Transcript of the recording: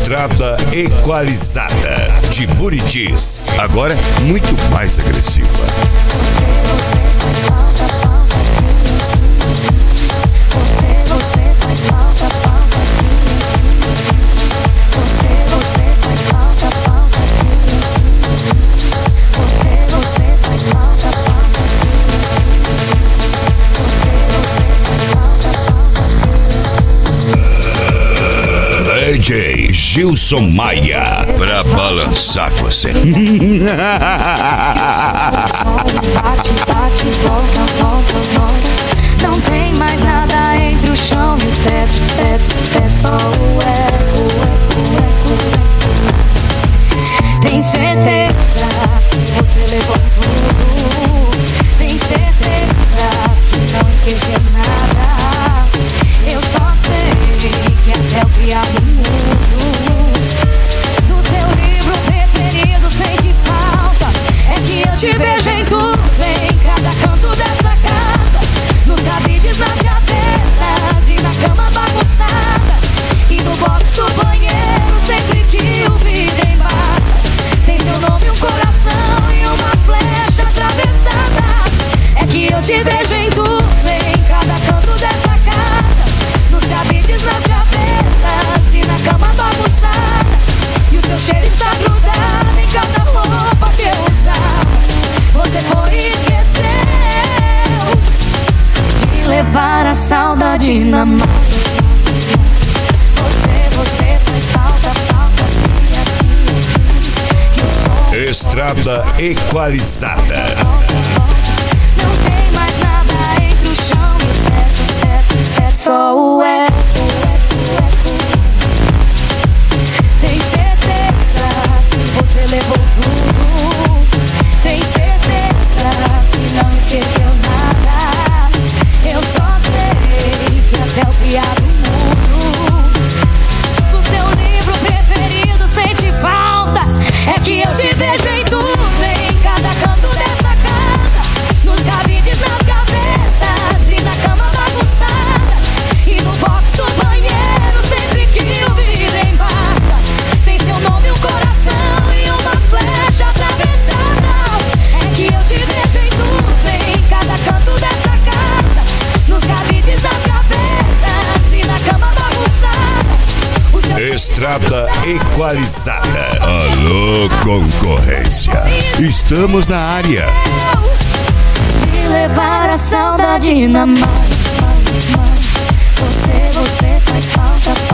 Estrada equalizada de Buritis, agora muito mais agressiva. DJ Gilson Maia, pra balançar você. Bate, bate, volta, volta, volta. Não tem mais nada entre o chão e o teto, teto, teto. Só o eco, eco, eco. Tem certeza que você levou tudo. Tem certeza que não esqueceu nada. Eu só sei que até o criado mudo. No seu livro preferido sente falta. É que eu te vejo em tudo, em cada canto dessa casa. Nos cabides, nas gavetas e na cama bagunçada. E no box do banheiro, sempre que o vidro embaça. Tem seu nome, um coração e uma flecha atravessada. É que eu te vejo em tudo, em cada canto dessa casa. Nos cabides, nas gavetas e na cama bagunçada. E o seu cheiro está grudado em cada roupa que eu usava. Você foi e esqueceu de levar a saudade na mão. Você faz falta, falta aqui. Estrada equalizada. Não tem mais nada entre o chão e o teto, teto, teto. Só o eco, eco, eco. Tem certeza que você levou tudo. Tem certeza que não esqueceu nada. Eu só sei que até o criado mudo. Do seu livro preferido sente falta. É que eu te vejo em tudo, em cada canto dessa casa. Nos cabides, nas gavetas e na cama bagunçada. E no box do banheiro, sempre que o vidro embaça. Tem seu nome, um coração e uma flecha atravessada. É que eu te vejo em tudo, em cada canto dessa casa. Nos cabides, nas gavetas e na cama bagunçada. Estrada equalizada. Alô, concorrência. Estamos na área. De levar a saudade na mão. Você faz falta.